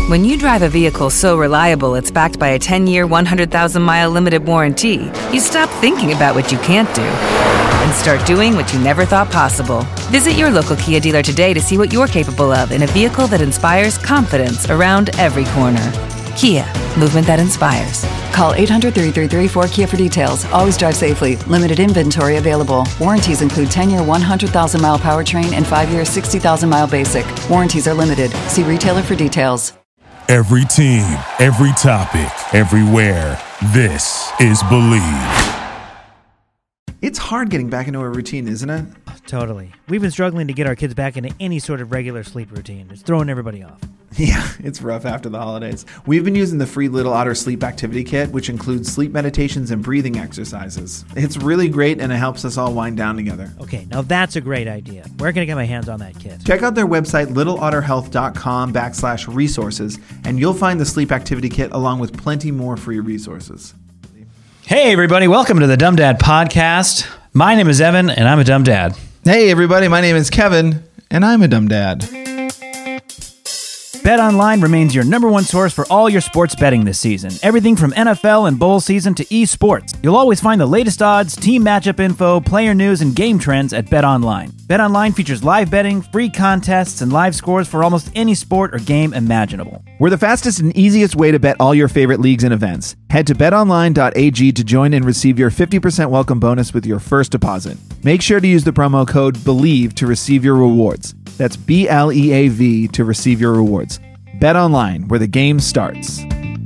When you drive a vehicle so reliable it's backed by a 10-year, 100,000-mile limited warranty, you stop thinking about what you can't do and start doing what you never thought possible. Visit your local Kia dealer today to see what you're capable of in a vehicle that inspires confidence around every corner. Kia, movement that inspires. Call 800-333-4KIA for details. Always drive safely. Limited inventory available. Warranties include 10-year 100,000-mile powertrain and 5-year 60,000-mile basic. Warranties are limited. See retailer for details. Every team, every topic, everywhere. This is Believe. It's hard getting back into a routine, isn't it? Totally. We've been struggling to get our kids back into any sort of regular sleep routine. It's throwing everybody off. Yeah, it's rough after the holidays. We've been using the free Little Otter Sleep Activity Kit, which includes sleep meditations and breathing exercises. It's really great, and it helps us all wind down together. Okay, now that's a great idea. Where can I get my hands on that kit? Check out their website, littleotterhealth.com/resources, and you'll find the Sleep Activity Kit along with plenty more free resources. Hey, everybody. Welcome to the Dumb Dad Podcast. My name is Evan, and I'm a dumb dad. Hey, everybody. My name is Kevin, and I'm a dumb dad. BetOnline remains your number one source for all your sports betting this season. Everything from NFL and bowl season to esports. You'll always find the latest odds, team matchup info, player news, and game trends at BetOnline. BetOnline features live betting, free contests, and live scores for almost any sport or game imaginable. We're the fastest and easiest way to bet all your favorite leagues and events. Head to betonline.ag to join and receive your 50% welcome bonus with your first deposit. Make sure to use the promo code BELIEVE to receive your rewards. That's BLEAV to receive your rewards. Bet online, where the game starts.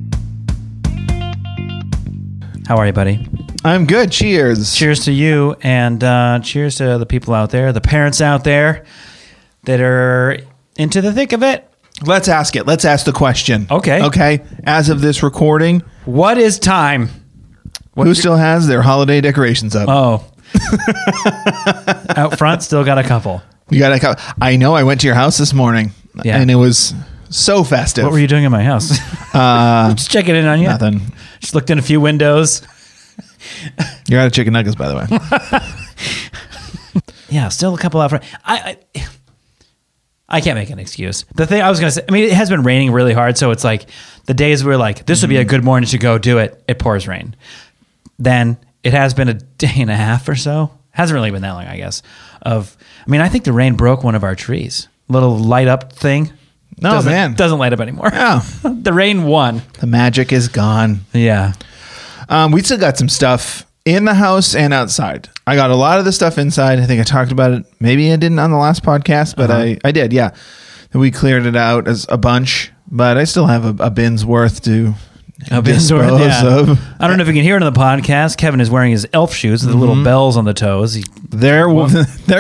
How are you, buddy? I'm good. Cheers. Cheers to you, and cheers to the people out there, the parents out there that are into the thick of it. Let's ask it. Let's ask the question. Okay. Okay. As of this recording, What is time? who still has their holiday decorations up? Oh. Out front, still got a couple. You got I know. I went to your house this morning, and it was so festive. What were you doing in my house? Just checking in on you. Nothing. Just looked in a few windows. You're out of chicken nuggets, by the way. Yeah, still a couple out front. I can't make an excuse. The thing I was going to say, I mean, it has been raining really hard, so it's like the days we're like, this would be a good morning to go do it, it pours rain. Then it has been a day and a half or so. Hasn't really been that long, I guess. I think the rain broke one of our trees. Little light up thing. No, Doesn't light up anymore. Yeah. The rain won. The magic is gone. Yeah. We still got some stuff in the house and outside. I got a lot of the stuff inside. I think I talked about it. Maybe I didn't on the last podcast, but I did. Yeah. We cleared it out as a bunch, but I still have a bin's worth to dispose of. I don't know if you can hear it on the podcast. Kevin is wearing his elf shoes with the little bells on the toes. They're warm.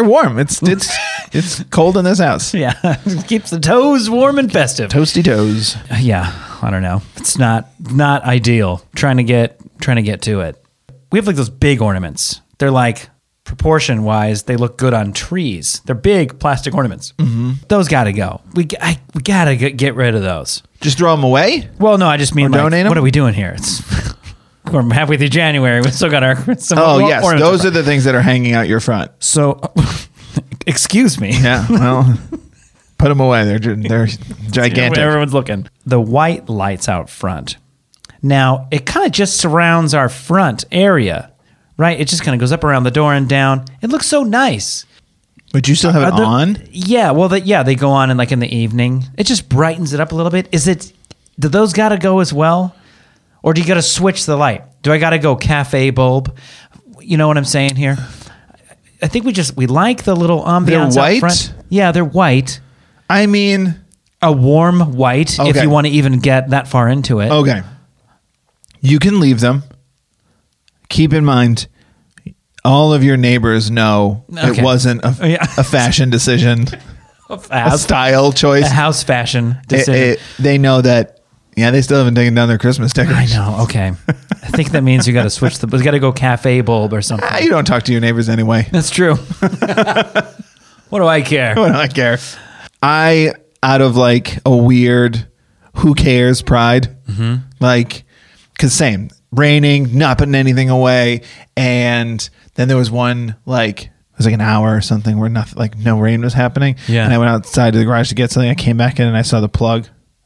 It's cold in this house. Yeah. Keeps the toes warm and festive. Toasty toes. Yeah. I don't know. It's not ideal trying to get to it. We have like those big ornaments. They're like proportion wise, they look good on trees. They're big plastic ornaments. Mm-hmm. Those got to go. We got to get rid of those. Just throw them away? Well, no, I just mean like, donate them? What are we doing here? We're halfway through January. We still got our yes, those are the things that are hanging out your front. So, excuse me. Yeah, well, put them away. They're gigantic. Everyone's looking. The white lights out front. Now, it kind of just surrounds our front area, right? It just kind of goes up around the door and down. It looks so nice. But you still have it on? Yeah, well, they go on in the evening. It just brightens it up a little bit. Do those got to go as well? Or do you got to switch the light? Do I got to go cafe bulb? You know what I'm saying here? I think we like the little ambiance They're white? up front. Yeah, they're white. I mean... A warm white, if you want to even get that far into it. Okay. You can leave them. Keep in mind, all of your neighbors know it wasn't a fashion decision, a style choice. A house fashion decision. They know that, they still haven't taken down their Christmas decorations. I know, okay. I think that means you got to switch you got to go cafe bulb or something. You don't talk to your neighbors anyway. That's true. What do I care? What do I care? Out of like a weird, who cares pride, because same, raining, not putting anything away. And then there was one, it was like an hour or something where nothing, no rain was happening. Yeah. And I went outside to the garage to get something. I came back in and I saw the plug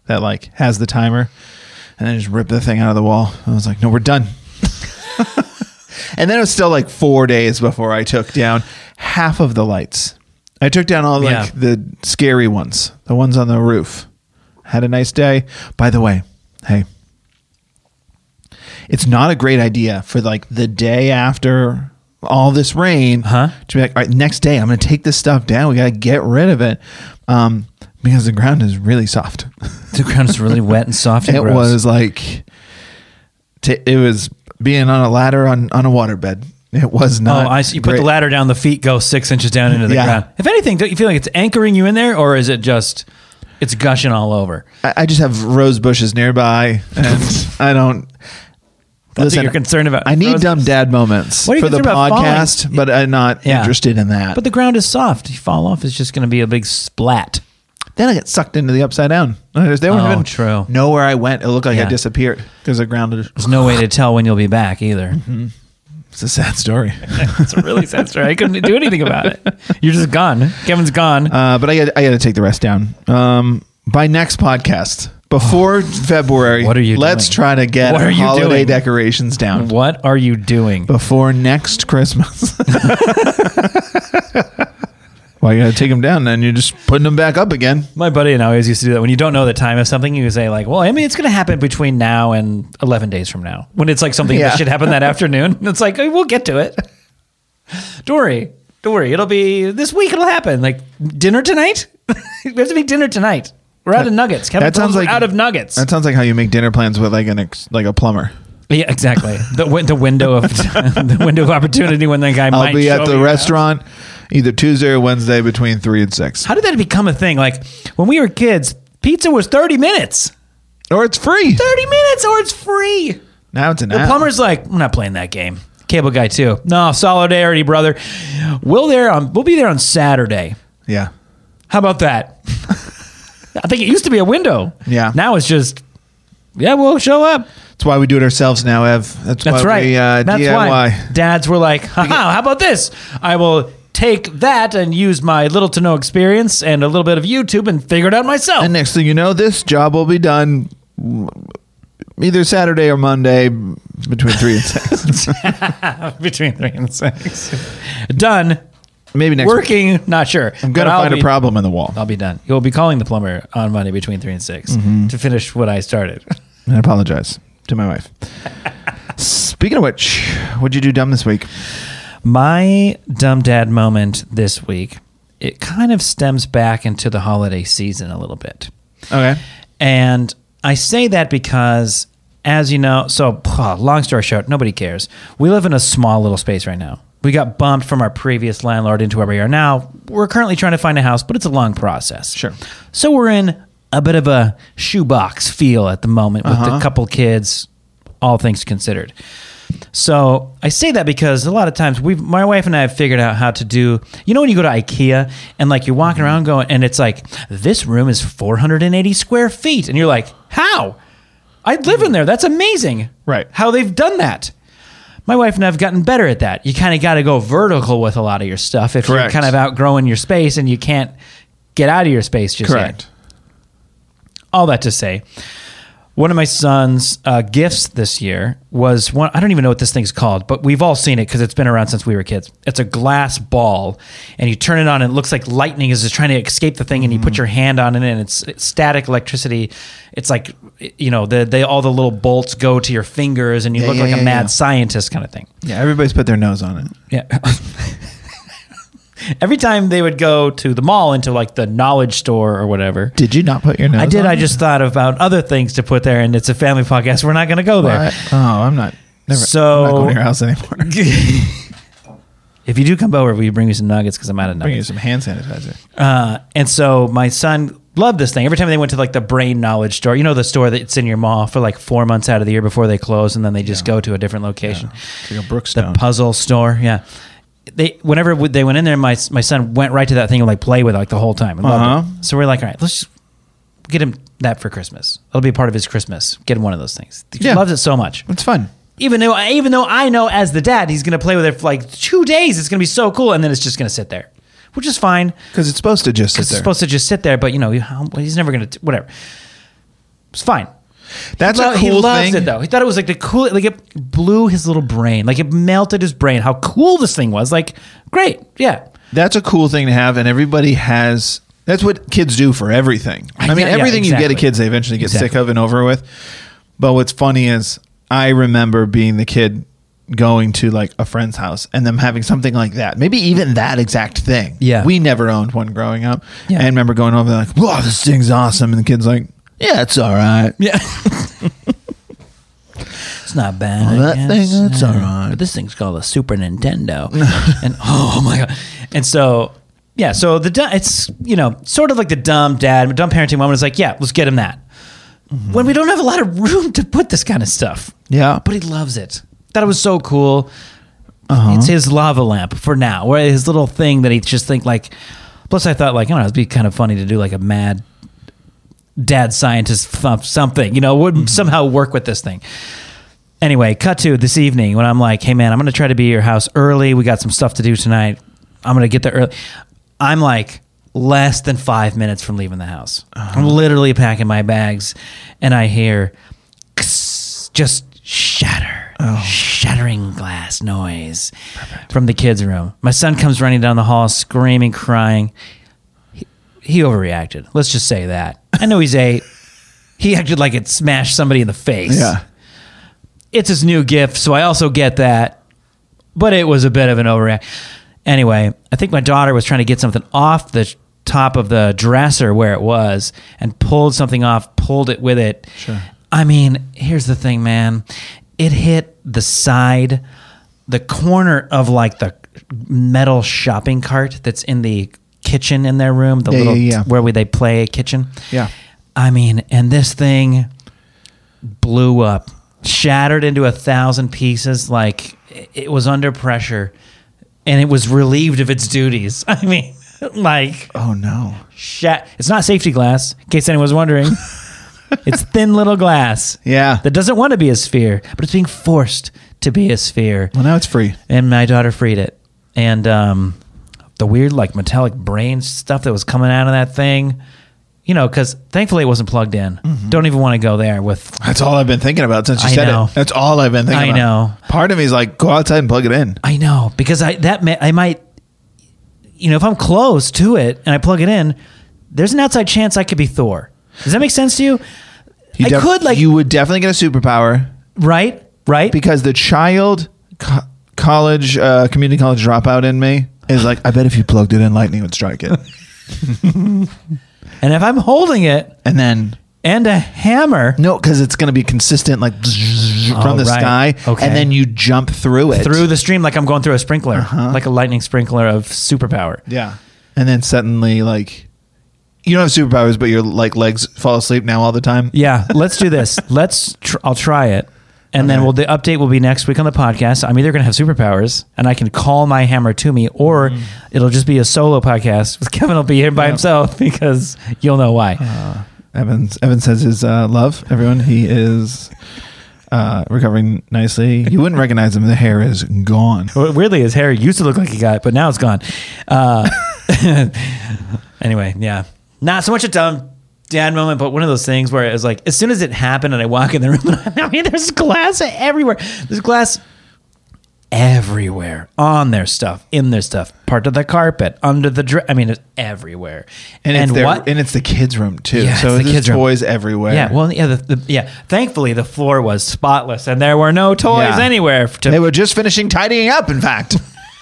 that like has the timer, and then just rip the thing out of the wall. I was like, no, we're done. And then it was still like 4 days before I took down half of the lights. I took down all like the scary ones, the ones on the roof. Had a nice day. By the way, hey, it's not a great idea for like the day after all this rain to be like, all right, next day I'm going to take this stuff down. We got to get rid of it because the ground is really soft. The ground is really wet and soft. And it gross. was like it was being on a ladder on a waterbed. It was not. Oh, I see. You put the ladder down, the feet go 6 inches down into the ground. If anything, don't you feel like it's anchoring you in there, or is it just it's gushing all over? I just have rose bushes nearby, and I don't. That's what you're concerned about. I need dumb dad moments for the podcast, but I'm not interested in that. But the ground is soft. You fall off, it's just going to be a big splat. Then I get sucked into the upside down. They wouldn't even true. know where I went. It looked like I disappeared because the ground. There's no way to tell when you'll be back either. Mm-hmm. It's a sad story. It's a really sad story. I couldn't do anything about it. You're just gone. Kevin's gone. But I got to take the rest down. By next podcast, before February, what are you let's doing? try to get holiday decorations down. What are you doing? Before next Christmas. Well, you got to take them down, then you're just putting them back up again. My buddy and I always used to do that. When you don't know the time of something, you say like, well, I mean, it's going to happen between now and 11 days from now. When it's like something that should happen that afternoon. It's like, oh, we'll get to it. Don't worry. It'll be this week. It'll happen. Like dinner tonight. We have to make dinner tonight. We're out of nuggets. Kevin sounds like out of nuggets. That sounds like how you make dinner plans with like a plumber. Yeah, exactly. The window of the window of opportunity when that guy might I'll be at the restaurant either Tuesday or Wednesday between 3 and 6. How did that become a thing? Like when we were kids, pizza was 30 minutes. Or it's free. 30 minutes or it's free. Now it's an hour. The plumber's like, I'm not playing that game. Cable guy too. No, solidarity, brother. We'll be there on Saturday. Yeah. How about that? I think it used to be a window. Yeah. Now it's just, we'll show up. That's why we do it ourselves now, Ev. That's why right. We, That's DIY. why dads were like, how about this? I will take that and use my little to no experience and a little bit of YouTube and figure it out myself. And next thing you know, this job will be done either Saturday or Monday between 3 and 6. Between 3 and 6. Done. Maybe next Working, week. Not sure. I'm going to find a problem in the wall. I'll be done. You'll be calling the plumber on Monday between 3 and 6 to finish what I started. And I apologize to my wife. Speaking of which, what'd you do dumb this week? My dumb dad moment this week, it kind of stems back into the holiday season a little bit. Okay. And I say that because, as you know, long story short, nobody cares. We live in a small little space right now. We got bumped from our previous landlord into where we are now. We're currently trying to find a house, but it's a long process. Sure. So we're in a bit of a shoebox feel at the moment with a couple kids, all things considered. So I say that because a lot of times my wife and I have figured out how to do, when you go to IKEA and like you're walking around going, and it's like, this room is 480 square feet. And you're like, how? I live in there. That's amazing. Right. How they've done that. My wife and I have gotten better at that. You kind of got to go vertical with a lot of your stuff if you're kind of outgrowing your space and you can't get out of your space just yet. All that to say, one of my son's gifts this year was one. I don't even know what this thing's called, but we've all seen it because it's been around since we were kids. It's a glass ball, and you turn it on, and it looks like lightning is just trying to escape the thing, and you put your hand on it, and it's static electricity. It's like, all the little bolts go to your fingers, and you look like a mad scientist kind of thing. Yeah, everybody's put their nose on it. Yeah. Every time they would go to the mall into like the knowledge store or whatever. Did you not put your nose on I did. it? I just thought about other things to put there, and it's a family podcast. We're not going to go there. I'm not. I'm not going to your house anymore. If you do come over, will you bring me some nuggets? Because I'm out of nuggets. Bring you some hand sanitizer. And so my son loved this thing. Every time they went to like the brain knowledge store, the store that's in your mall for like 4 months out of the year before they close, and then they just go to a different location. Yeah. It's like a Brookstone. The puzzle store. Yeah. Whenever they went in there, my son went right to that thing and like play with it like the whole time. And loved it. So we're like, all right, let's just get him that for Christmas. It'll be a part of his Christmas. Get him one of those things. He loves it so much. It's fun. Even though I know as the dad, he's going to play with it for like 2 days. It's going to be so cool. And then it's just going to sit there, which is fine. Because it's supposed to just sit there. It's supposed to just sit there. But, he's never going to, whatever. It's fine. That's He a cool he loves thing. it though. He thought it was like the cool, like it blew his little brain, like it melted his brain. How cool this thing was! Like, great, yeah. That's a cool thing to have, and everybody has. That's what kids do for everything. I mean, Yeah, everything you get exactly. at kids, they eventually get Exactly. sick of and over with. But what's funny is, I remember being the kid going to like a friend's house and them having something like that, maybe even that exact thing. Yeah. We never owned one growing up. Yeah. And I remember going over there like, "Whoa, this thing's awesome," and the kid's like, "Yeah, it's all right." Yeah. It's not bad. Well, that I thing, guess. that's all right. But this thing's called a Super Nintendo. And oh my God. And so, yeah, so it's, sort of like the dumb parenting moment is like, yeah, let's get him that. When we don't have a lot of room to put this kind of stuff. Yeah. But he loves it. Thought it was so cool. It's his lava lamp for now, where his little thing that he just think like, plus I thought like, I don't know, it'd be kind of funny to do like a mad dad scientist something, would somehow work with this thing. Anyway, cut to this evening when I'm like, hey man, I'm going to try to be at your house early. We got some stuff to do tonight. I'm going to get there early. I'm like less than 5 minutes from leaving the house. I'm literally packing my bags and I hear just shattering glass noise from the kids' room. My son comes running down the hall, screaming, crying. He overreacted. Let's just say that. I know he's 8. He acted like it smashed somebody in the face. Yeah. It's his new gift, so I also get that. But it was a bit of an overreaction. Anyway, I think my daughter was trying to get something off the top of the dresser where it was and pulled something off, pulled it with it. Sure. I mean, here's the thing, man. It hit the side, the corner of like the metal shopping cart that's in the kitchen in their room, the where they play kitchen. Yeah. I mean, and this thing blew up, shattered into 1,000 pieces. Like it was under pressure and it was relieved of its duties. I mean, like, Oh no. it's not safety glass, in case anyone was wondering. It's thin little glass. Yeah. That doesn't want to be a sphere, but it's being forced to be a sphere. Well, now it's free. And my daughter freed it. And the weird, like, metallic brain stuff that was coming out of that thing, because thankfully it wasn't plugged in. Don't even want to go there with... That's all I've been thinking about since you I said know. it. That's all I've been thinking I about. know. Part of me is like, go outside and plug it in. I know, because I might... if I'm close to it and I plug it in, there's an outside chance I could be Thor. Does that make sense to you? You would definitely get a superpower. Right? Because the child college, community college dropout in me is like, I bet if you plugged it in, lightning would strike it. And if I'm holding it And then, and a hammer no, because it's going to be consistent, like from the right. sky. Okay. And then you jump through it. through the stream like I'm going through a sprinkler, like a lightning sprinkler of superpower. Yeah. And then suddenly, like, you don't have superpowers, but your like legs fall asleep now all the time. Yeah, let's do this. I'll try it. And then the update will be next week on the podcast. I'm either going to have superpowers and I can call my hammer to me, or it'll just be a solo podcast with Kevin will be here by himself because you'll know why. Evan says his love, everyone. He is recovering nicely. You wouldn't recognize him. The hair is gone. Weirdly, his hair used to look like he got it, but now it's gone. Anyway, yeah. Not so much a dumb dad moment, but one of those things where it was like, as soon as it happened and I walk in the room, I mean, there's glass everywhere. There's glass everywhere on their stuff, in their stuff, part of the carpet, under the I mean, it's everywhere. And it's the kids' room too. Yeah, so it's the there's kids' room. toys everywhere. Yeah, well, yeah, Thankfully, the floor was spotless and there were no toys anywhere. They were just finishing tidying up, in fact.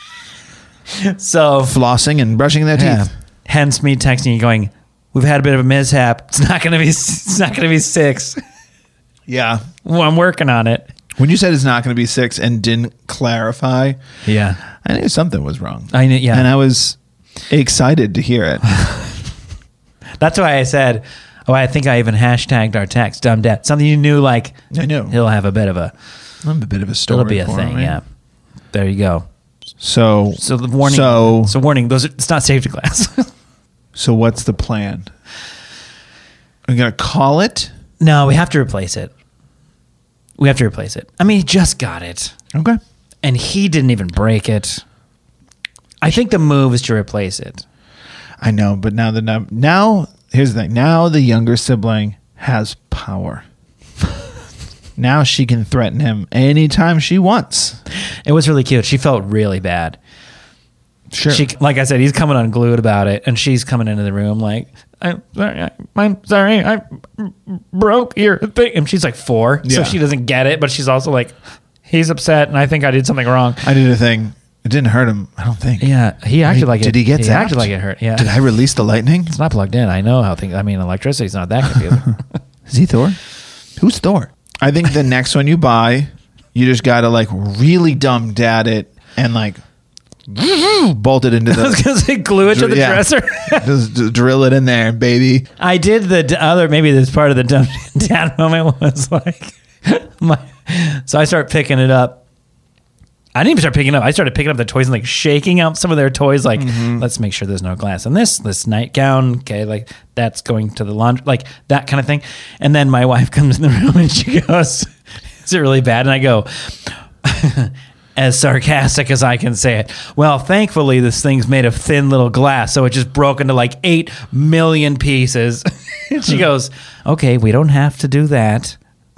So flossing and brushing their teeth. Hence me texting you going, we've had a bit of a mishap. It's not going to be 6. Yeah. Well, I'm working on it. When you said it's not going to be 6 and didn't clarify, Yeah. I knew something was wrong. I knew, yeah. And I was excited to hear it. That's why I said, I think I even hashtagged our text, dumb dad. Something you knew, like, I knew. he'll have a bit of a story. It'll be a for thing, me. yeah. There you go. So the warning. So warning. It's not safety glass. So what's the plan? Are we going to call it? No, we have to replace it. I mean, he just got it. Okay. And he didn't even break it. I think the move is to replace it. I know, but now here's the thing. Now the younger sibling has power. Now she can threaten him anytime she wants. It was really cute. She felt really bad. Sure. She, like I said, he's coming unglued about it, and she's coming into the room like, I'm sorry, I broke your thing. And she's like 4, so Yeah. she doesn't get it, but she's also like, he's upset, and I think I did something wrong. I did a thing. It didn't hurt him, I don't think. Yeah, he acted like it. Did he get zapped? He acted like it hurt, yeah. Did I release the lightning? It's not plugged in. I know how things, I mean, electricity's not that confusing. Is he Thor? Who's Thor? I think the next one you buy, you just got to like really dumb dad it and like bolt it into the... I was going to say glue it to the Yeah. dresser. Just drill it in there, baby. I did the other, maybe this part of the dumb dad moment was like, so I start picking it up. I didn't even start picking it up. I started picking up the toys and like shaking out some of their toys. Like, let's make sure there's no glass in this nightgown. Okay. Like that's going to the laundry, like that kind of thing. And then my wife comes in the room and she goes, is it really bad? And I go, as sarcastic as I can say it. Well, thankfully this thing's made of thin little glass. So it just broke into like 8 million pieces. And she goes, okay, we don't have to do that.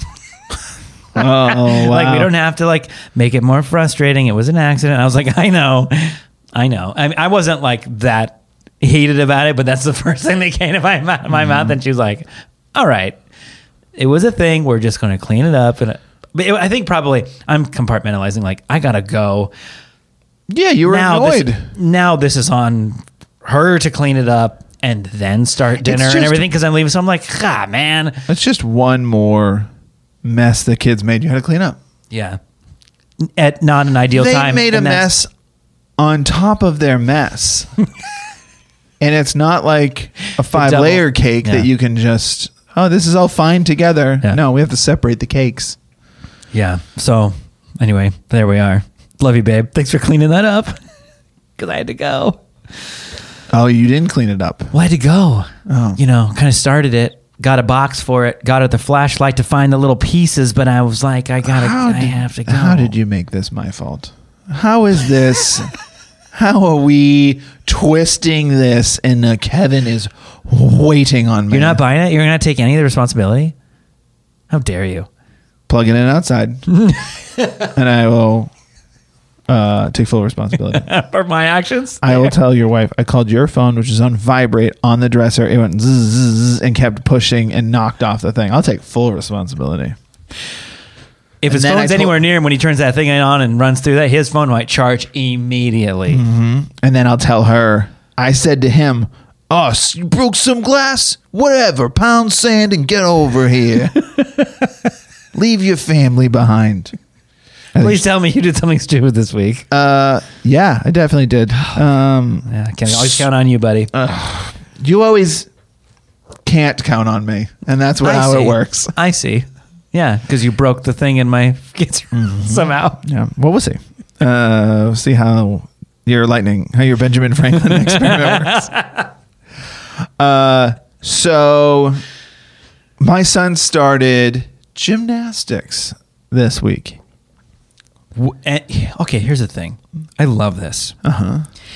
Oh, wow. Like we don't have to like make it more frustrating. It was an accident. I was like, I know. I mean, I wasn't like that heated about it, but that's the first thing that came to my mouth. And she was like, all right, it was a thing. We're just going to clean it up. And I think probably I'm compartmentalizing. Like I gotta go. Yeah, you were annoyed. Now this is on her to clean it up and then start dinner and everything because I'm leaving. So I'm like, man. It's just one more mess the kids made you had to clean up. Yeah. At not an ideal time. They made a mess on top of their mess. And it's not like a 5-layer cake that you can just, this is all fine together. Yeah. No, we have to separate the cakes. Yeah. So anyway, there we are. Love you, babe. Thanks for cleaning that up. Because I had to go. Oh, you didn't clean it up. Well, I had to go. Oh. You know, kind of started it. Got a box for it. Got it the flashlight to find the little pieces. But I was like, I have to go. How did you make this my fault? How is this? How are we twisting this? And Kevin is waiting on me. You're not buying it? You're going to take any of the responsibility? How dare you? Plugging it outside. And I will take full responsibility. For my actions? I will tell your wife, I called your phone, which is on vibrate on the dresser. It went zzz, zzz, zzz, and kept pushing and knocked off the thing. I'll take full responsibility. If his phone's anywhere near him when he turns that thing on and runs through that, his phone might charge immediately. Mm-hmm. And then I'll tell her, I said to him, oh, you broke some glass? Whatever. Pound sand and get over here. Leave your family behind. Please tell me you did something stupid this week. Yeah, I definitely did. Yeah, I can always count on you, buddy. You always can't count on me, and that's how it works. I see. Yeah, because you broke the thing in my kids' room somehow. Yeah. Well, we'll see. We'll see how your Benjamin Franklin experiment works. So my son started gymnastics this week. Okay, here's the thing. I love this. Uh-huh.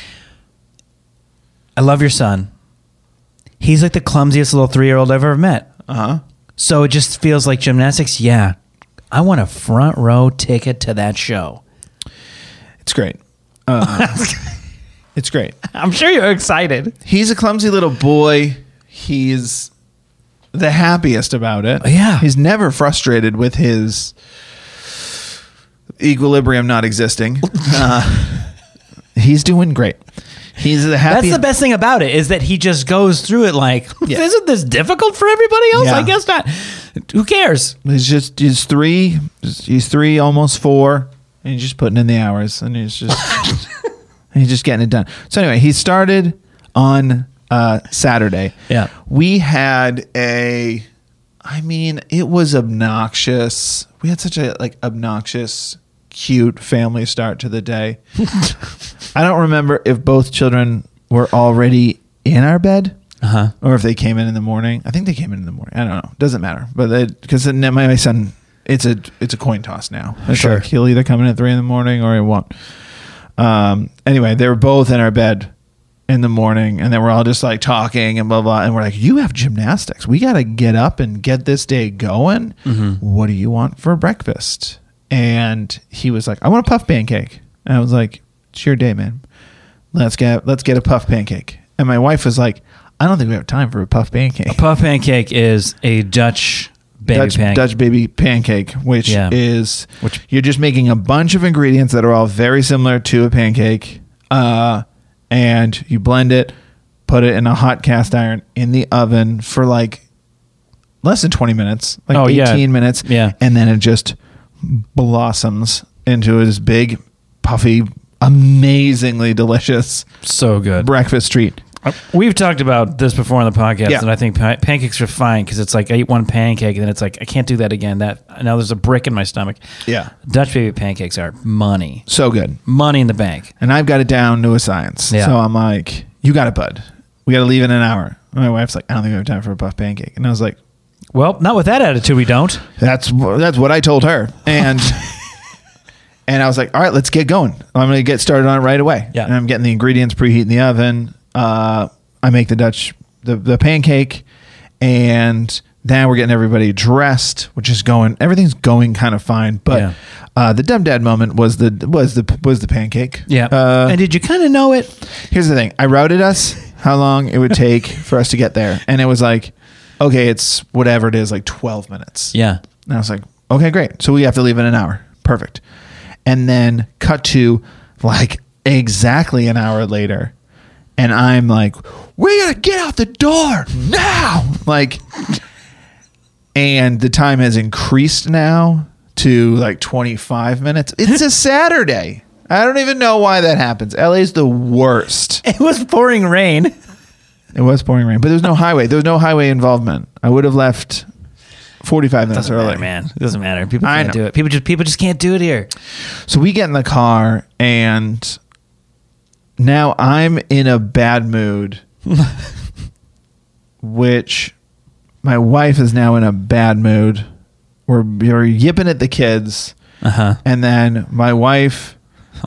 I love your son. He's like the clumsiest little 3-year-old I've ever met. Uh-huh. So it just feels like gymnastics. Yeah, I want a front row ticket to that show. It's great. It's great. I'm sure you're excited. He's a clumsy little boy. He's the happiest about it. Yeah. He's never frustrated with his equilibrium not existing. He's doing great. He's the happiest. That's the best thing about it is that he just goes through it like, isn't this difficult for everybody else? Yeah. I guess not. Who cares? He's 3. He's 3, almost 4. And he's just putting in the hours. And he's just getting it done. So anyway, he started on Saturday. Yeah. We had it was obnoxious. We had such a obnoxious, cute family start to the day. I don't remember if both children were already in our bed or if they came in the morning. I think they came in the morning. I don't know. Doesn't matter. But because my son, it's a coin toss now. It's sure. like he'll either come in at 3 a.m. or he won't. Anyway, they were both in our bed in the morning, and then we're all just like talking and blah blah, and we're like, you have gymnastics, we got to get up and get this day going. What do you want for breakfast? And he was like, I want a puff pancake. And I was like, it's your day, man, let's get a puff pancake. And my wife was like, I don't think we have time for a puff pancake. A puff pancake is a Dutch baby pancake, which you're just making a bunch of ingredients that are all very similar to a pancake, and you blend it, put it in a hot cast iron in the oven for like less than 20 minutes, like 18 minutes, and then it just blossoms into this big, puffy, amazingly delicious, so good breakfast treat. We've talked about this before on the podcast, and I think pancakes are fine because it's like I eat one pancake and then it's like I can't do that again. Now there's a brick in my stomach. Yeah, Dutch baby pancakes are money. So good, money in the bank. And I've got it down to a science. Yeah. So I'm like, you got it, bud. We got to leave in an hour. And my wife's like, I don't think we have time for a puff pancake. And I was like, well, not with that attitude, we don't. That's what I told her. And and I was like, all right, let's get going. I'm going to get started on it right away. Yeah. And I'm getting the ingredients preheat in the oven. I make the pancake, and then we're getting everybody dressed, which is everything's going kind of fine. But the dumb dad moment was the pancake. Yeah. And did you kind of know it? Here's the thing. I routed us how long it would take for us to get there. And it was like, okay, it's whatever it is, like 12 minutes. Yeah. And I was like, okay, great. So we have to leave in an hour. Perfect. And then cut to like exactly an hour later. And I'm like, we gotta get out the door now. Like, and the time has increased now to like 25 minutes. It's a Saturday. I don't even know why that happens. LA's the worst. It was pouring rain. It was pouring rain, but there was no highway. There was no highway involvement. I would have left 45 minutes early. Matter, man. It doesn't matter. People can't do it. People just can't do it here. So we get in the car, and now I'm in a bad mood, which my wife is now in a bad mood. We're yipping at the kids, and then my wife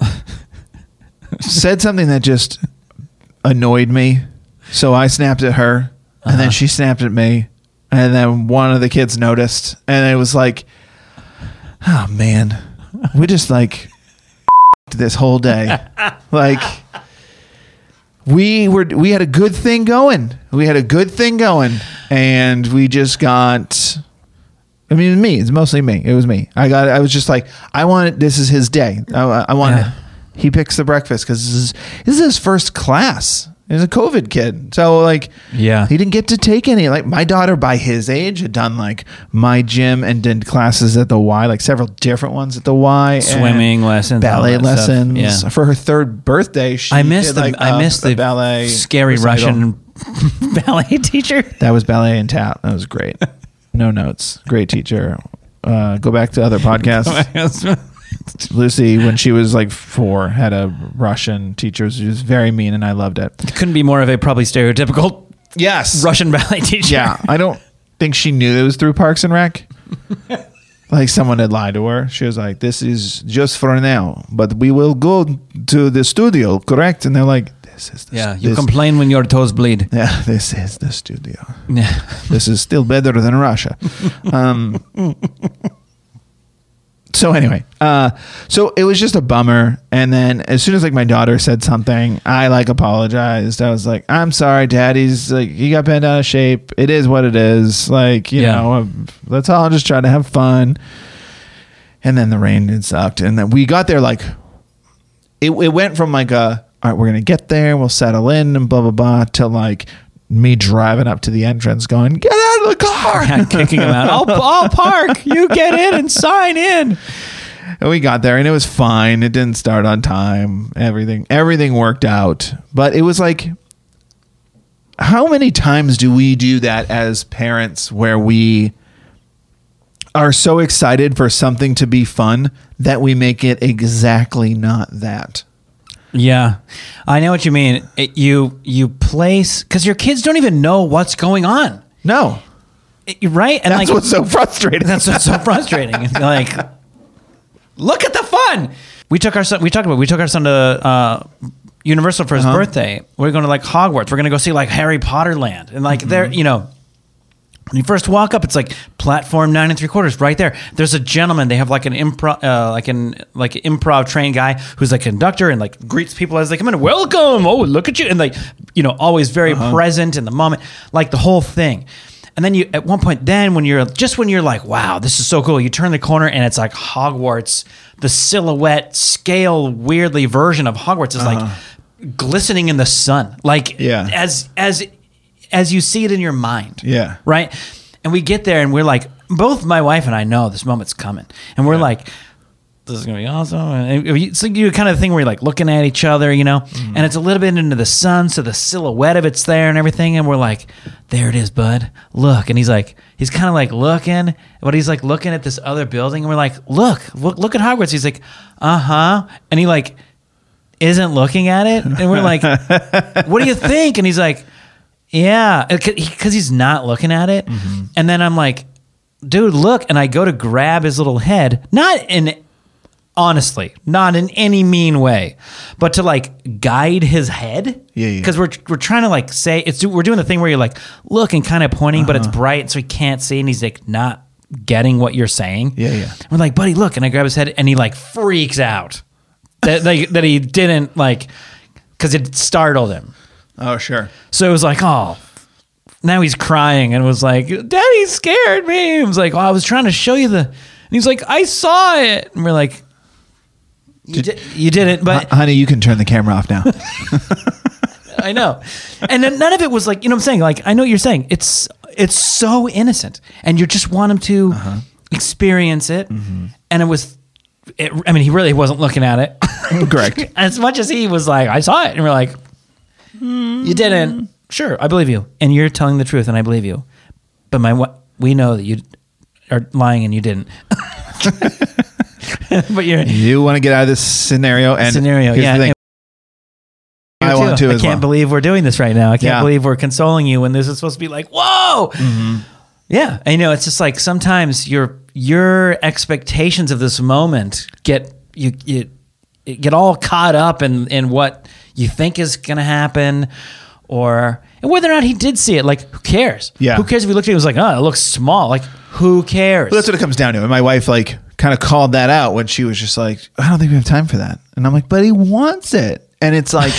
said something that just annoyed me. So I snapped at her, and then she snapped at me, and then one of the kids noticed, and it was like, oh man, we just like this whole day. Like we had a good thing going. And we just got, I mean, it's mostly me. It was me. I was just like, this is his day. I want it. He picks the breakfast because this is his first class. He's a COVID kid. So like, he didn't get to take any, like my daughter by his age had done like my gym and did classes at the Y, like several different ones at the Y, swimming lessons, ballet lessons. Yeah. For her third birthday, I missed the ballet scary recital. Russian ballet teacher. That was ballet and tap. That was great. No notes. Great teacher. Go back to other podcasts. Lucy, when she was like 4, had a Russian teacher. She was very mean, and I loved it. It couldn't be more of a probably stereotypical Russian ballet teacher. Yeah, I don't think she knew it was through Parks and Rec. Like someone had lied to her. She was like, this is just for now, but we will go to the studio, correct? And they're like, this is the you complain when your toes bleed. Yeah, this is the studio. Yeah. This is still better than Russia. So anyway, so it was just a bummer. And then as soon as like my daughter said something, I like apologized. I was like, I'm sorry, Daddy's like, he got bent out of shape. It is what it is. Like, you know, let's all just try to have fun. And then the rain sucked. And then we got there like, it went from like all right, we're going to get there. We'll settle in and blah, blah, blah, to like me driving up to the entrance going, get out of the car. Yeah, kicking him out. I'll park. You get in and sign in. And we got there and it was fine. It didn't start on time. Everything worked out. But it was like, how many times do we do that as parents where we are so excited for something to be fun that we make it exactly not that? Yeah, I know what you mean. You place, because your kids don't even know what's going on. No. Right? And that's what's so frustrating. That's what's so frustrating. It's like, look at the fun. We took our son to Universal for his birthday. We're going to like Hogwarts. We're going to go see like Harry Potter Land. And like there, you know, when you first walk up, it's like platform 9 3/4 right there. There's a gentleman. They have like an improv trained guy who's like a conductor and like greets people as they come in. Welcome. Oh, look at you. And like, you know, always very present in the moment, like the whole thing. And then you, at one point, then when you're like, wow, this is so cool. You turn the corner and it's like Hogwarts. The silhouette scale, weirdly version of Hogwarts is like glistening in the sun, like as you see it in your mind. Yeah. Right. And we get there and we're like, both my wife and I know this moment's coming, and we're like, this is gonna be awesome. And it's like you kind of thing where you're like looking at each other, you know, and it's a little bit into the sun, so the silhouette of it's there and everything, and we're like, there it is, bud. Look. And he's kind of like looking, but he's like looking at this other building, and we're like, look at Hogwarts. He's like, and he like isn't looking at it, and we're like, what do you think? And he's like, yeah, because he's not looking at it. And then I'm like, dude, look. And I go to grab his little head, honestly, not in any mean way, but to like guide his head. Yeah. Because we're trying to like say we're doing the thing where you're like, look, and kind of pointing, but it's bright, so he can't see, and he's like not getting what you're saying. Yeah. We're like, buddy, look, and I grab his head, and he like freaks out that he didn't like, because it startled him. Oh, sure. So it was like, oh, now he's crying, and was like, Daddy scared me. It was like, oh, I was trying to show you and he's like, I saw it. And we're like, you didn't, but honey, you can turn the camera off now. I know. And then none of it was like, you know what I'm saying? Like, I know what you're saying. It's so innocent, and you just want him to experience it. And he really wasn't looking at it. Correct. As much as he was like, I saw it. And we're like, you didn't. Sure, I believe you. And you're telling the truth, and I believe you. But we know that you are lying and you didn't. But you want to get out of this scenario. And here's the thing. I want to as well. I can't believe we're doing this right now. I can't believe we're consoling you when this is supposed to be like, whoa. Yeah. And it's just like sometimes your expectations of this moment get all caught up in what you think is going to happen, and whether or not he did see it. Like, who cares? Yeah. Who cares if he looked at it and was like, oh, it looks small. Like, who cares? Well, that's what it comes down to. And my wife like kind of called that out when she was just like, I don't think we have time for that. And I'm like, but he wants it. And it's like,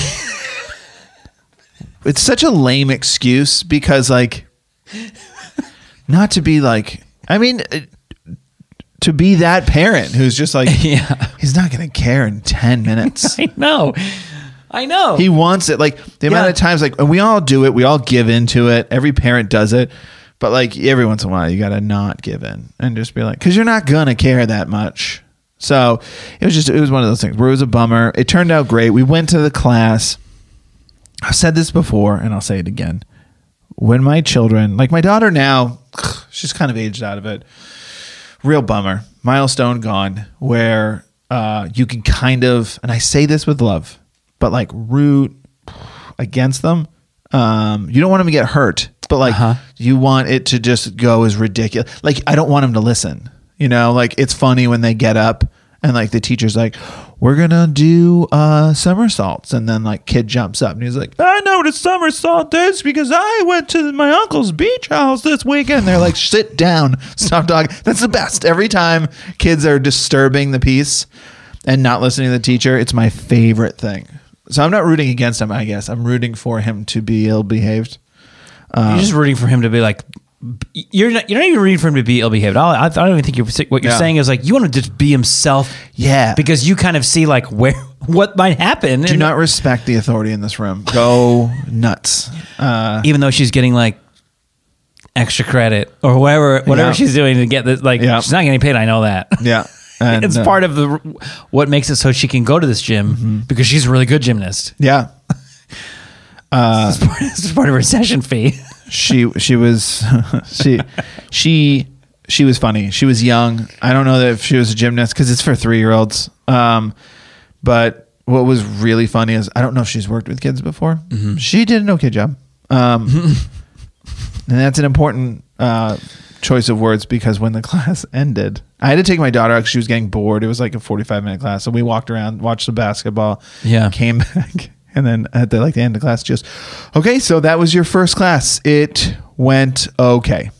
it's such a lame excuse, because like, not to be like, I mean, to be that parent who's just like, he's not going to care in 10 minutes. I know. He wants it. Like the amount of times, like, and we all do it. We all give into it. Every parent does it. But like every once in a while, you got to not give in and just be like, because you're not going to care that much. So it was one of those things where it was a bummer. It turned out great. We went to the class. I've said this before, and I'll say it again. When my children, like my daughter now, she's kind of aged out of it. Real bummer. Milestone gone, where you can kind of, and I say this with love, but like root against them. You don't want them to get hurt, but like you want it to just go as ridiculous. Like, I don't want them to listen, like it's funny when they get up and like the teacher's like, we're going to do somersaults. And then like kid jumps up and he's like, I know what a somersault is because I went to my uncle's beach house this weekend. They're like, sit down, stop talking. That's the best. Every time kids are disturbing the piece and not listening to the teacher, it's my favorite thing. So I'm not rooting against him, I guess. I'm rooting for him to be ill-behaved. You're just rooting for him to be like, you're not even rooting for him to be ill-behaved. I don't even think what you're saying is like, you want him to just be himself. Yeah. Because you kind of see like what might happen. Do not respect the authority in this room. Go nuts. Even though she's getting like extra credit or whatever she's doing to get this, like she's not getting paid. I know that. Yeah. And it's part of what makes it so she can go to this gym because she's a really good gymnast. Yeah. This is part of her session fee. She was she was funny. She was young. I don't know that if she was a gymnast because it's for 3-year-olds. But what was really funny is I don't know if she's worked with kids before. Mm-hmm. She did an okay job. And that's an important choice of words because when the class ended, I had to take my daughter out because she was getting bored. It was like a 45-minute class. So we walked around, watched the basketball, came back. And then at the end of class, just, okay, so that was your first class. It went okay.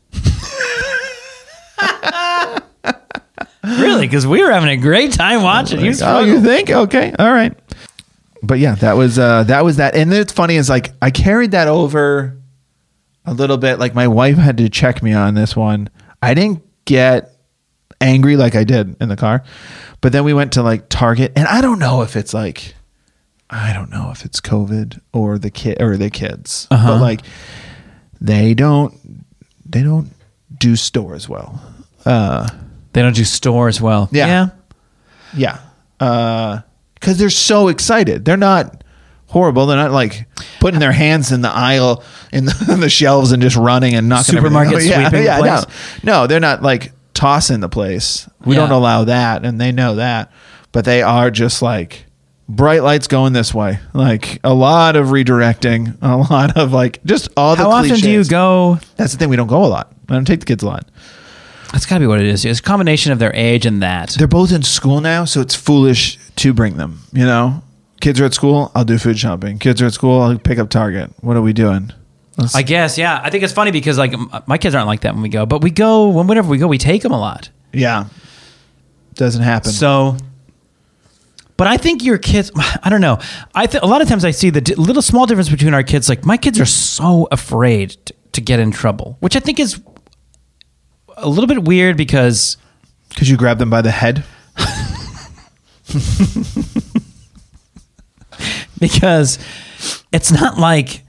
Really? Because we were having a great time watching. You you think? Okay. All right. But yeah, that was that. And it's funny is like, I carried that over a little bit. Like my wife had to check me on this one. I didn't get angry like I did in the car, but then we went to like Target, and I don't know if it's COVID or the kids, but like they don't do stores well. They don't do stores well. Yeah. Because they're so excited. They're not horrible. They're not like putting their hands in the aisle in the shelves and just running and knocking supermarket everything. sweeping the place. No, they're not like tossing the place. We don't allow that, and they know that. But they are just like bright lights going this way. Like a lot of redirecting, a lot of like just all the cliches. How often do you go? That's the thing. We don't go a lot. I don't take the kids a lot. That's got to be what it is. It's a combination of their age and that. They're both in school now, so it's foolish to bring them, you know? Kids are at school, I'll do food shopping. Kids are at school, I'll pick up Target. What are we doing? I guess, yeah. I think it's funny because like my kids aren't like that when we go, but we go, whenever we go, we take them a lot. Yeah. Doesn't happen. So, but I think your kids, I don't know. A lot of times I see the little small difference between our kids. Like my kids are so afraid to get in trouble, which I think is a little bit weird because you grab them by the head? Because it's not like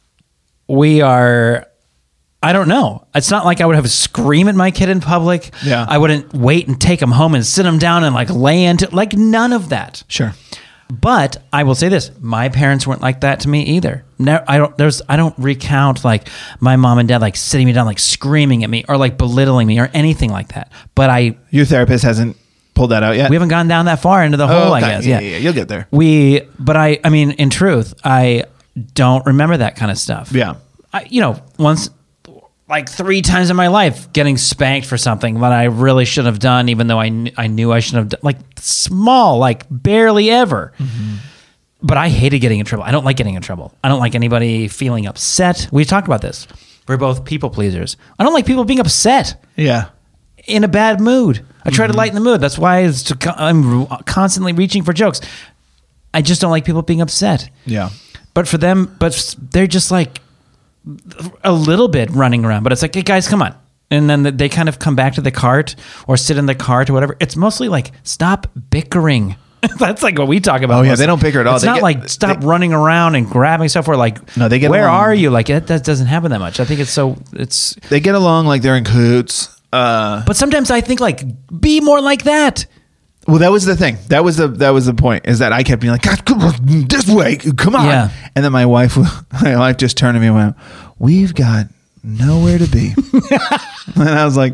we are, I don't know. It's not like I would have a scream at my kid in public. Yeah. I wouldn't wait and take him home and sit him down and like lay into, like none of that. Sure. But I will say this: my parents weren't like that to me either. No, I don't recount like my mom and dad like sitting me down, like screaming at me or like belittling me or anything like that. But your therapist hasn't pulled that out yet. We haven't gone down that far into the hole. Okay. I guess. Yeah, you'll get there. But I mean, in truth, I don't remember that kind of stuff. Yeah. Once. Like 3 times in my life getting spanked for something that I really shouldn't have done, even though I knew I shouldn't have done, like small, like barely ever. Mm-hmm. But I hated getting in trouble. I don't like getting in trouble. I don't like anybody feeling upset. We've talked about this. We're both people pleasers. I don't like people being upset. Yeah. In a bad mood. I try to lighten the mood. That's why I'm constantly reaching for jokes. I just don't like people being upset. Yeah. But for them, they're just like, a little bit running around, but it's like, hey guys, come on. And then they kind of come back to the cart or sit in the cart or whatever. It's mostly like, stop bickering. That's like what we talk about. Oh yeah, they don't bicker at all. It's not like stop running around and grabbing stuff. Or like, no, they get where along. are you? Like that doesn't happen that much. I think they get along like they're in cahoots. But sometimes I think like, be more like that. Well, that was the thing. That was the point, is that I kept being like, God, come on, this way, come on. Yeah. And then my wife just turned to me and went, we've got nowhere to be. And I was like,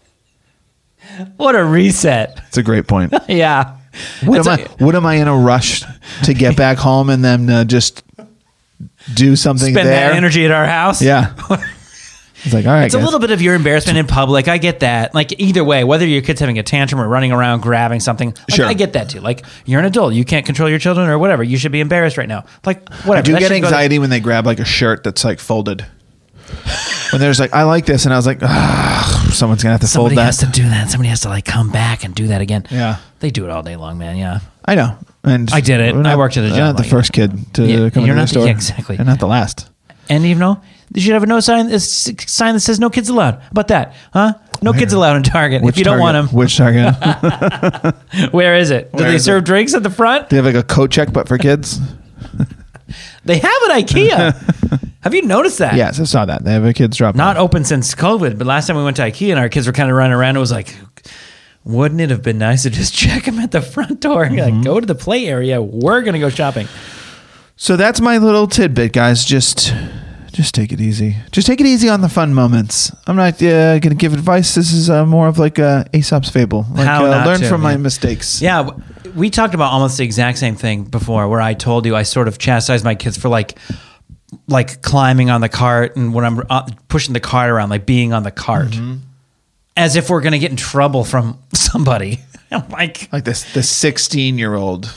what a reset. It's a great point. Yeah. What am I in a rush to get back home and then just do something Spend there? that energy at our house? Yeah. It's like, all right, it's a little bit of your embarrassment in public. I get that. Like either way, whether your kid's having a tantrum or running around grabbing something, like, sure. I get that too. Like you're an adult, you can't control your children or whatever. You should be embarrassed right now. Like whatever. I do get anxiety when they grab like a shirt that's like folded. When there's like, I like this, and I was like, someone's gonna have to fold that. Somebody has to do that. Somebody has to like come back and do that again. Yeah, they do it all day long, man. Yeah, I know. And I did it. I worked at a job. Not the first kid to come into the store. Exactly, and not the last. And you know, you should have a sign that says no kids allowed. How about that, huh? No kids allowed in Target. If you don't want them. Which Target? Where is it? Do they serve drinks at the front? They have like a coat check, but for kids. They have at IKEA. Have you noticed that? Yes, I saw that. They have a kids drop. Not open since COVID, but last time we went to IKEA and our kids were kind of running around, it was like, wouldn't it have been nice to just check them at the front door? Mm-hmm. Like, go to the play area. We're going to go shopping. So that's my little tidbit, guys. Just take it easy. Just take it easy on the fun moments. I'm not going to give advice. This is more of like a Aesop's fable. Like, learn from my mistakes. Yeah, we talked about almost the exact same thing before, where I told you I sort of chastised my kids for like climbing on the cart and when I'm pushing the cart around, like being on the cart, as if we're going to get in trouble from somebody. like this, the 16-year-old. Yeah.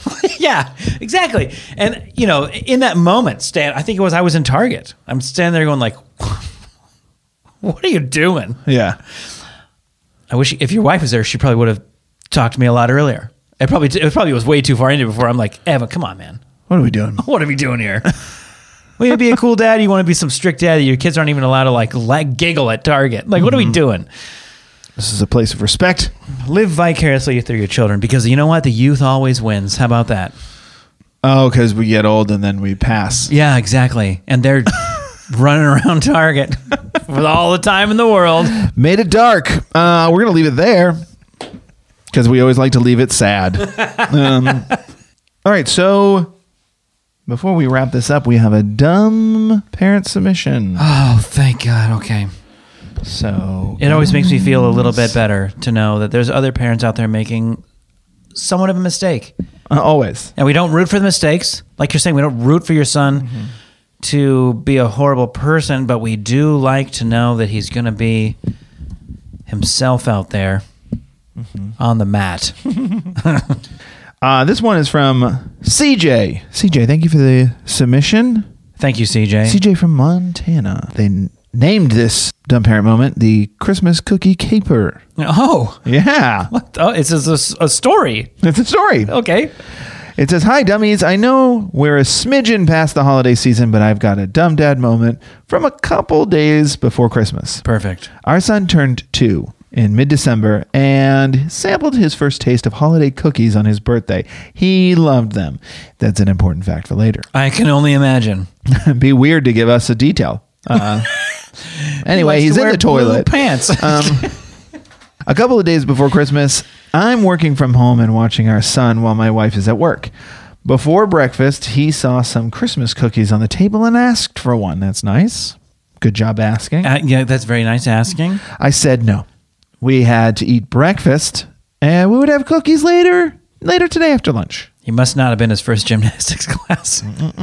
Yeah, exactly. And, you know, in that moment, Stan, I think I was in Target. I'm standing there going like, what are you doing? Yeah. I wish if your wife was there, she probably would have talked to me a lot earlier. It probably was way too far into it before I'm like, Eva, come on, man. What are we doing? What are we doing here? Well, you be a cool dad. You want to be some strict dad. Your kids aren't even allowed to like giggle at Target. Like, what are we doing? This is a place of respect. Live vicariously through your children because you know what? The youth always wins. How about that? Oh, because we get old and then we pass. Yeah, exactly. And they're running around Target with all the time in the world. Made it dark. We're going to leave it there because we always like to leave it sad. All right, so before we wrap this up, we have a dumb parent submission. Oh, thank God. Okay. So It always makes me feel a little bit better to know that there's other parents out there making somewhat of a mistake. Always. And we don't root for the mistakes. Like you're saying, we don't root for your son to be a horrible person, but we do like to know that he's going to be himself out there on the mat. This one is from CJ. CJ, thank you for the submission. Thank you, CJ. CJ from Montana. They named this dumb parent moment the Christmas cookie caper. Oh. Yeah. What? Oh, it's a story. It's a story. Okay. It says, "Hi, dummies. I know we're a smidgen past the holiday season, but I've got a dumb dad moment from a couple days before Christmas. Perfect. Our son turned 2 in mid-December and sampled his first taste of holiday cookies on his birthday. He loved them. That's an important fact for later. I can only imagine. Be weird to give us a detail. Anyway, he's in the toilet. Pants. A couple of days before Christmas, I'm working from home and watching our son while my wife is at work. Before breakfast, he saw some Christmas cookies on the table and asked for one. That's nice. Good job asking. Yeah, that's very nice asking. I said no. We had to eat breakfast, and we would have cookies later today after lunch. He must not have been his first gymnastics class.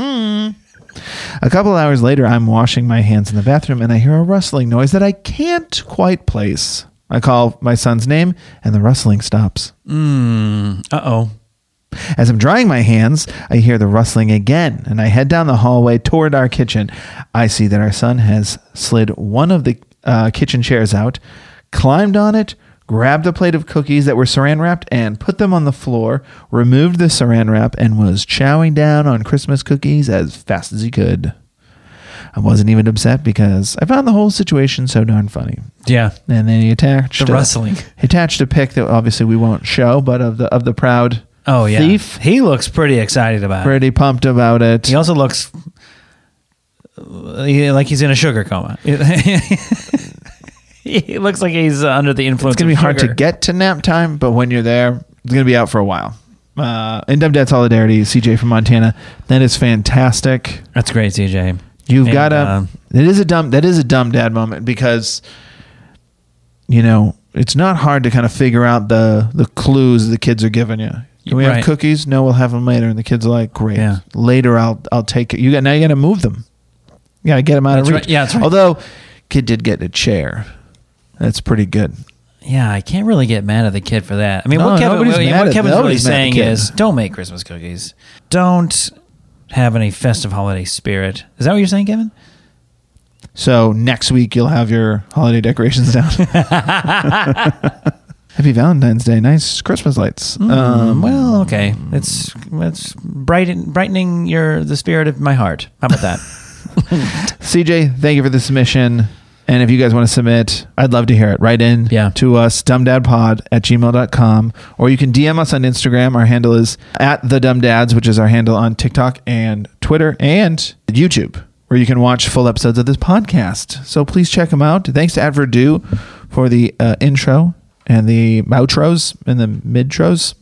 A couple hours later, I'm washing my hands in the bathroom, and I hear a rustling noise that I can't quite place. I call my son's name, and the rustling stops. Uh-oh. As I'm drying my hands, I hear the rustling again, and I head down the hallway toward our kitchen. I see that our son has slid one of the kitchen chairs out, climbed on it, grabbed a plate of cookies that were saran wrapped, and put them on the floor, removed the saran wrap, and was chowing down on Christmas cookies as fast as he could. I wasn't even upset because I found the whole situation so darn funny. Yeah. And then he attached The rustling. He attached a pic that obviously we won't show, but of the proud thief. He looks pretty excited about it. Pretty pumped about it. He also looks like he's in a sugar coma. He looks like he's under the influence. It's gonna be of hard sugar. to get to nap time, but when you're there, it's gonna be out for a while. In Dumb Dad Solidarity, CJ from Montana. That is fantastic. That's great, CJ. You've got to. That is a dumb dad moment because, you know, it's not hard to kind of figure out the clues the kids are giving you. Can we have Right. cookies? No, we'll have them later. And the kids are like, great. Yeah. Later, I'll take it. Now you got to move them. You got to get them out of That's reach. right. Yeah, that's right. Although, kid did get a chair. That's pretty good. Yeah, I can't really get mad at the kid for that. I mean, No, what nobody's mad Kevin's at- really nobody's mad at the saying kid. is, don't make Christmas cookies. Don't have any festive holiday spirit. Is that what you're saying, Kevin? So next week you'll have your holiday decorations down. Happy Valentine's Day. Nice Christmas lights. Well, okay. It's brightening the spirit of my heart. How about that? CJ, thank you for the submission. And if you guys want to submit, I'd love to hear it. Write in to us, dumbdadpod@gmail.com, or you can DM us on Instagram. Our handle is @thedumbdads, which is our handle on TikTok and Twitter and YouTube, where you can watch full episodes of this podcast. So please check them out. Thanks to Adverdu for the intro and the outros and the midtros.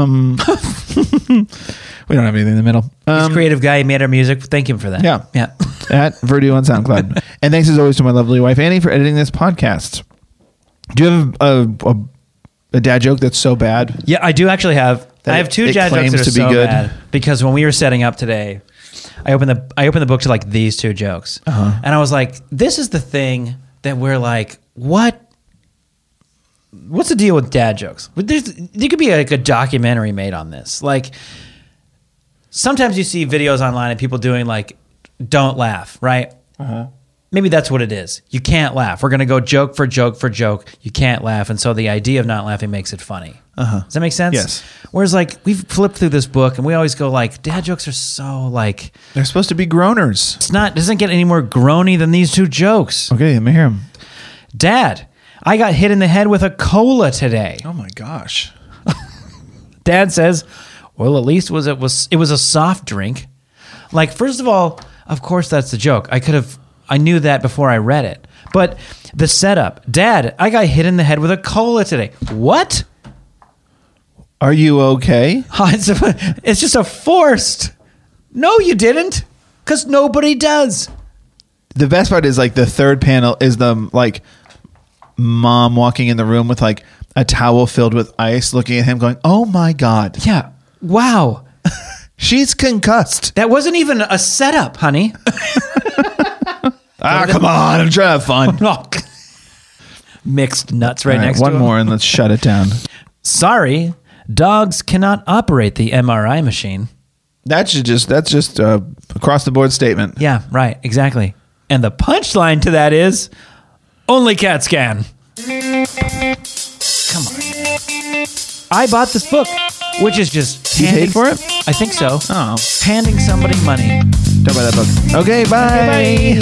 We don't have anything in the middle. He's a creative guy. He made our music. Thank him for that. Yeah. Yeah. At Verdu on SoundCloud. And thanks as always to my lovely wife, Annie, for editing this podcast. Do you have a dad joke that's so bad? Yeah, I do actually have. That I have two it dad jokes claims that are to be so good? bad because when we were setting up today, I opened the book to like these two jokes, and I was like, "This is the thing that we're like, what's the deal with dad jokes? There could be like a documentary made on this. Like, sometimes you see videos online of people doing like, don't laugh, right? Maybe that's what it is. You can't laugh. We're going to go joke for joke for joke. You can't laugh. And so the idea of not laughing makes it funny. Does that make sense? Yes. Whereas like we've flipped through this book and we always go like, dad jokes are so like, They're supposed to be groaners. doesn't get any more groany than these two jokes. Okay, let me hear them. Dad, I got hit in the head with a cola today. Oh my gosh. Dad says, well, at least it was a soft drink. Like, first of all, of course that's the joke. I knew that before I read it. But the setup, Dad, I got hit in the head with a cola today. What? Are you okay? It's just a forced. No, you didn't. Because nobody does. The best part is like the third panel is the like mom walking in the room with like a towel filled with ice, looking at him going, oh my God. Yeah. Wow. She's concussed. That wasn't even a setup, honey. Come on. I'm trying to have fun. Mixed nuts right All right, next one to him. more and let's shut it down. Sorry, dogs cannot operate the MRI machine. That's just across the board statement. Yeah, right, exactly. And the punchline to that is only cats can. Come on. I bought this book, which is just You paid for it? I think so. Oh. Handing somebody money. Don't buy that book. Okay, bye.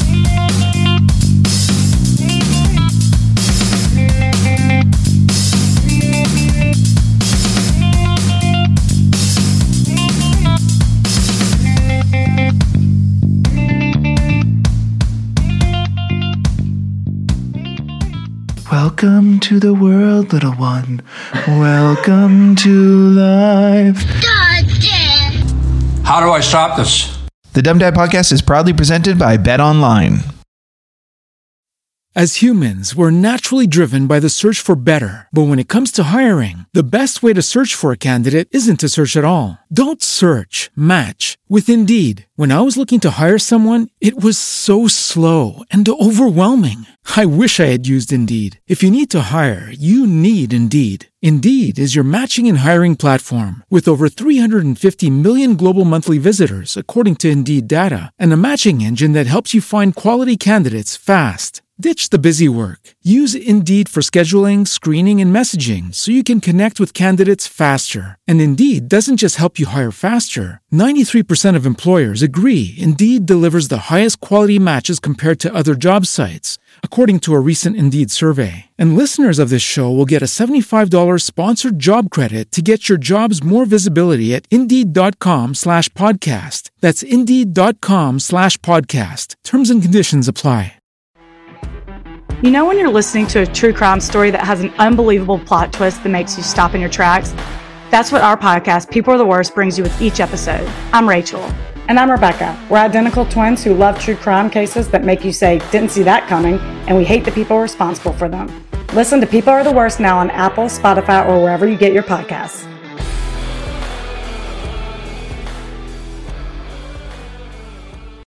Welcome to the world, little one. Welcome to life. How do I stop this? The Dumb Dad Podcast is proudly presented by Bet Online. As humans, we're naturally driven by the search for better. But when it comes to hiring, the best way to search for a candidate isn't to search at all. Don't search, match with Indeed. When I was looking to hire someone, it was so slow and overwhelming. I wish I had used Indeed. If you need to hire, you need Indeed. Indeed is your matching and hiring platform with over 350 million global monthly visitors, according to Indeed data, and a matching engine that helps you find quality candidates fast. Ditch the busy work. Use Indeed for scheduling, screening, and messaging so you can connect with candidates faster. And Indeed doesn't just help you hire faster. 93% of employers agree Indeed delivers the highest quality matches compared to other job sites, according to a recent Indeed survey. And listeners of this show will get a $75 sponsored job credit to get your jobs more visibility at Indeed.com/podcast. That's Indeed.com/podcast. Terms and conditions apply. You know when you're listening to a true crime story that has an unbelievable plot twist that makes you stop in your tracks? That's what our podcast, People Are the Worst, brings you with each episode. I'm Rachel. And I'm Rebecca. We're identical twins who love true crime cases that make you say, didn't see that coming, and we hate the people responsible for them. Listen to People Are the Worst now on Apple, Spotify, or wherever you get your podcasts.